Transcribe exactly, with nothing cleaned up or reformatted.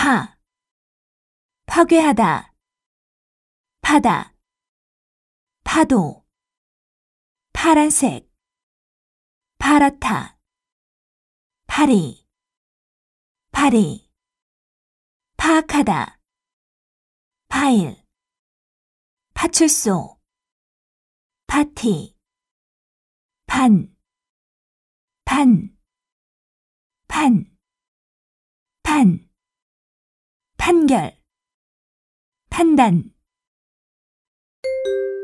파, 파괴하다, 파다, 파도, 파란색, 파랗다, 파리, 파리, 파악하다, 파일, 파출소, 파티, 판, 판, 판, 판, 판결, 판단.